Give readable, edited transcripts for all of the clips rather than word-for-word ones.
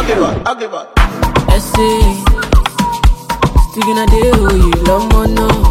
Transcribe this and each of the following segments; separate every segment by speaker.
Speaker 1: ugly boy.
Speaker 2: Essay, sticking a day, oh, you love more now.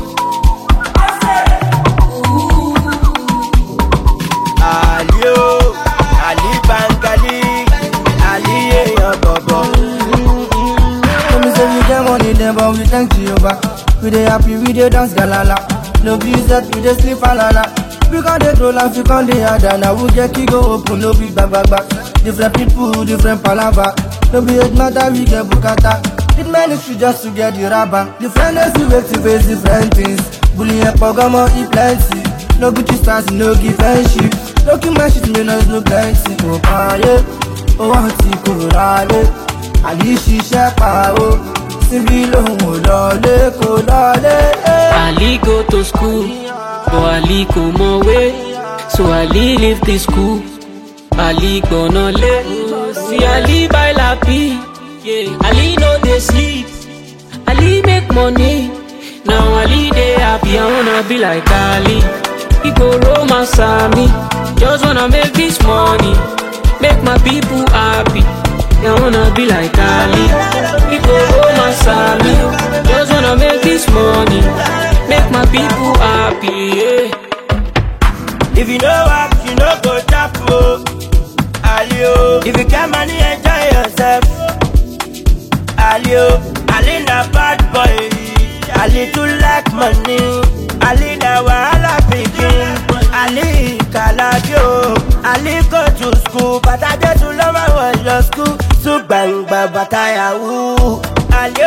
Speaker 3: Ali Bangali, Ali Bobo.
Speaker 4: Let me say we get money then, but we thank Jehovah. We dey happy, we dey dance galala. No views that we dey sleep alala. We can't dey troll and we can't dey harder. Now we get key go open, no big back. Different people, different palava. No be it matter, we get bukata. It ministry just to get the rubber. Different days we wake to face different things. Bullying and pogamo, eat plenty. No Gucci stars, no give friendship. No keep my shit, me no plenty. Oh, yeah. Oh, auntie, Kurale. Ali ṣiṣẹ́ pa o, síbí lòun ò lọlé kò lọlé.
Speaker 2: Ali go to school, but Ali kò mọ̀wé. So Ali leave the school, Ali gbọ̀nà lé. See Ali buy lapi, yeah. Ali no dey sleep, Ali make money. Now Ali dey happy, I wanna be like Ali. He go romance me, just wanna make this money, make my people happy. I wanna be like Ali. People romance me, just wanna make this money, make my people happy, yeah.
Speaker 3: If you know what, you know go tap Ali. If you get money, enjoy yourself. Ali, Ali na bad boy. Ali too like money. Ali na wahala pikin. Ali kalabio. Ali go to school, but I just love my your school. So bang bang bataya woo. Ali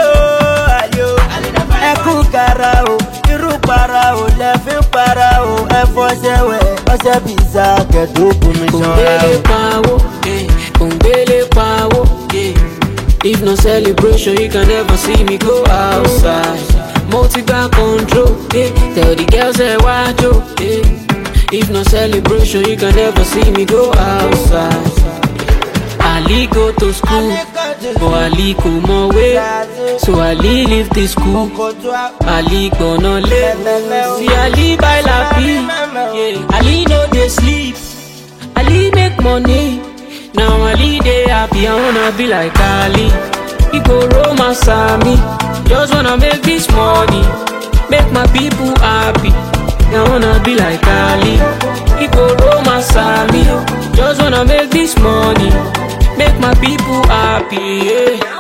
Speaker 3: ẹkú kara o, irú para o, lẹ́fín para o, ẹ̀fọ́ ṣẹ̀wẹ̀, ọṣẹ bìzà kẹ̀dùnkùn mi ṣanra o.
Speaker 2: Kòngbélé pawó, if no celebration you can never see me go outside. Mo ti gba control, tell the girls ẹ wá jó. If no celebration you can never see me go outside. Ali go to school, but Ali kò mọ̀wé. So Ali leave the school, Ali gbọ̀nà lé. See Ali buy lapi, yeah. Ali no dey sleep, Ali make money. Now Ali dey happy, I wanna be like Ali. He go romance me, just wanna make this money, make my people happy. I wanna be like Ali. He go romance me, just wanna make this money, make my people happy, yeah.